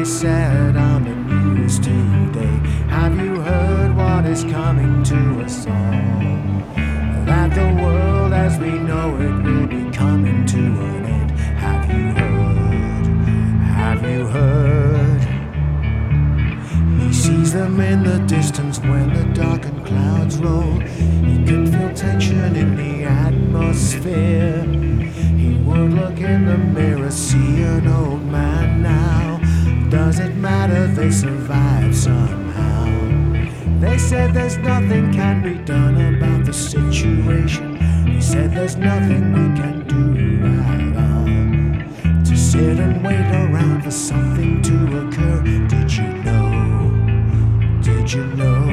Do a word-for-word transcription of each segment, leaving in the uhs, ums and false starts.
they said on the news today? Have you heard what is coming to us all? That the world as we know it will be coming to an end. Have you heard? Have you heard? He sees them in the distance when the darkened clouds roll. He can feel tension in the atmosphere. He would look in the mirror, see an old man now. Does it matter? They survive somehow. They said there's nothing can be done about the situation. He said there's nothing we can do at all. To sit and wait around for something to occur. Did you know? Did you know?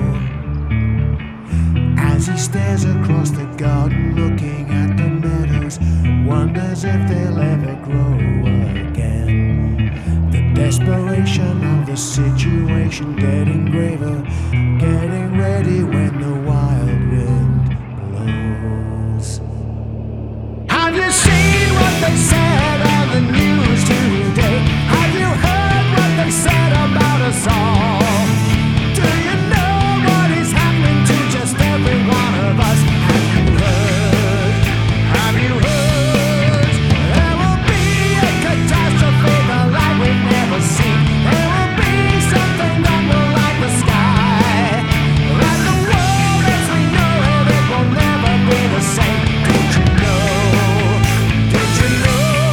As he stares across the garden looking at the meadows, wonders if they'll ever grow again. The desperation of the situation getting graver, getting ready when the wild wind blows. Have you seen what they said on the news today? Have you heard what they said about us all? Do you know what is happening to just every one of us? Have you heard? Have you heard? There will be a catastrophe, the light we've never seen. There will be something that will light the sky. Like the world as we know it, it will never be the same. Did you know? Did you know?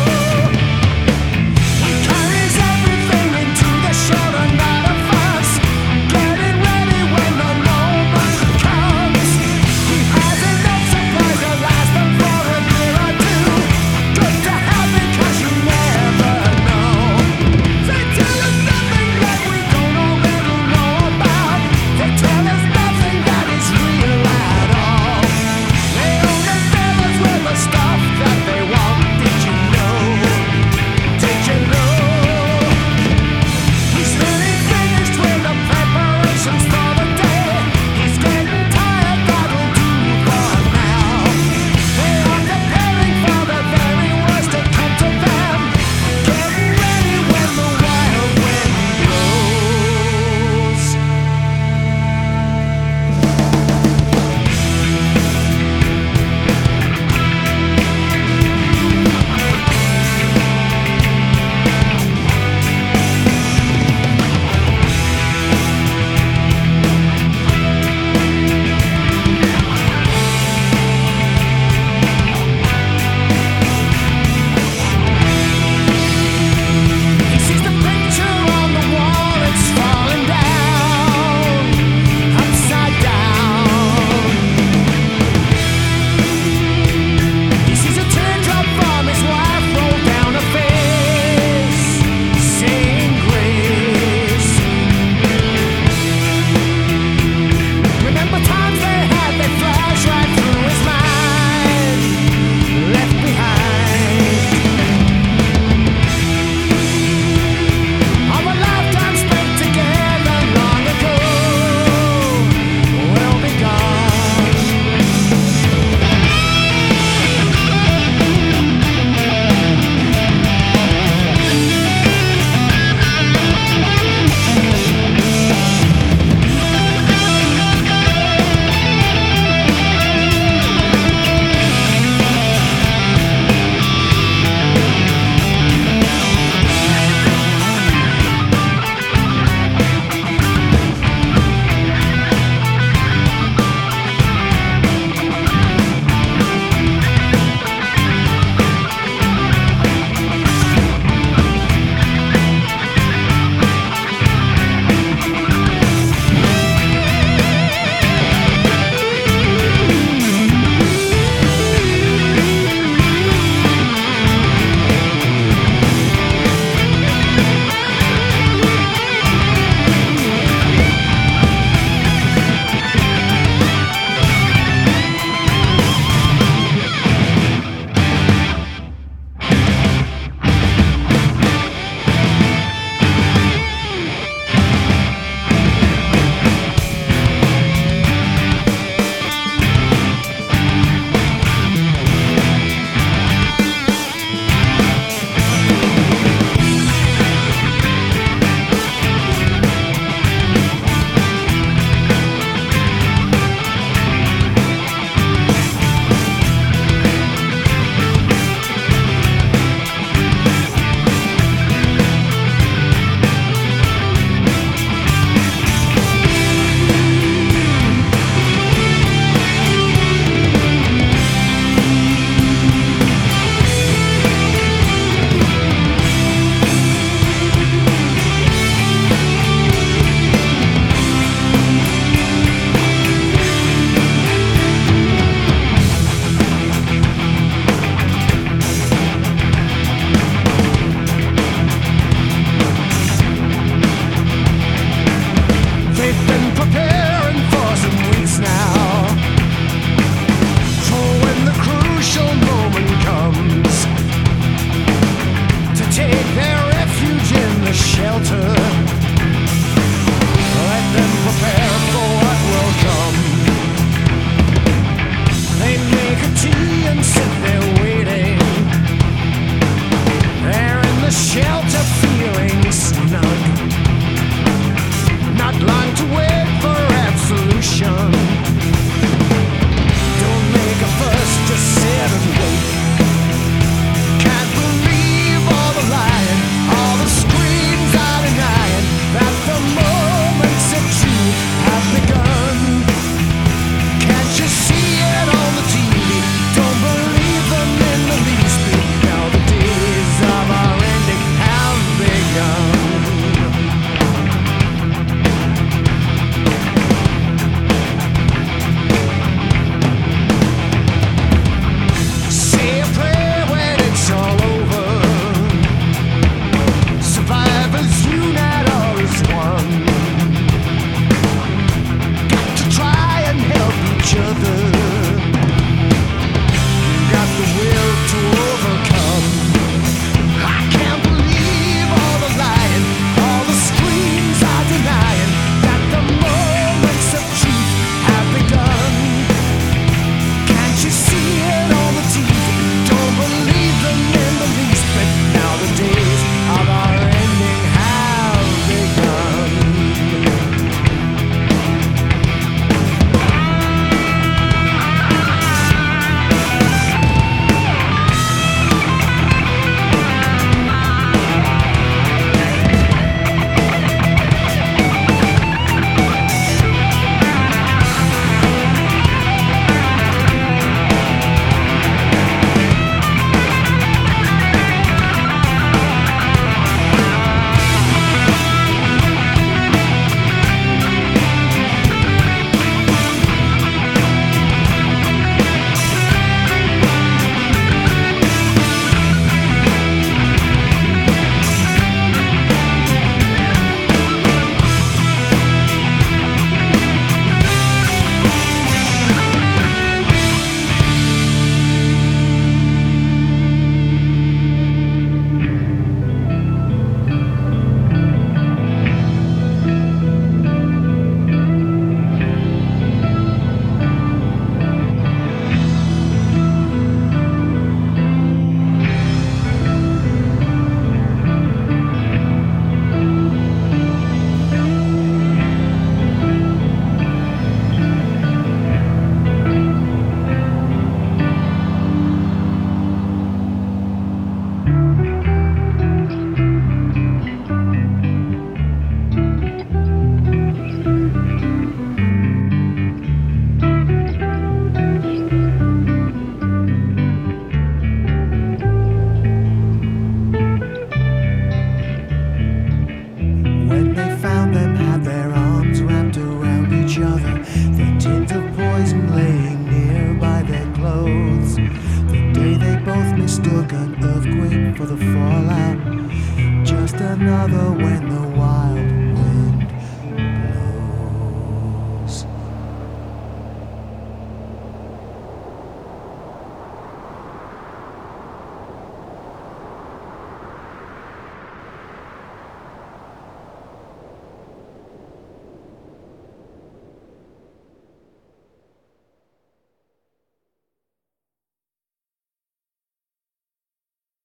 mistook an earthquake for the fallout. Just another when the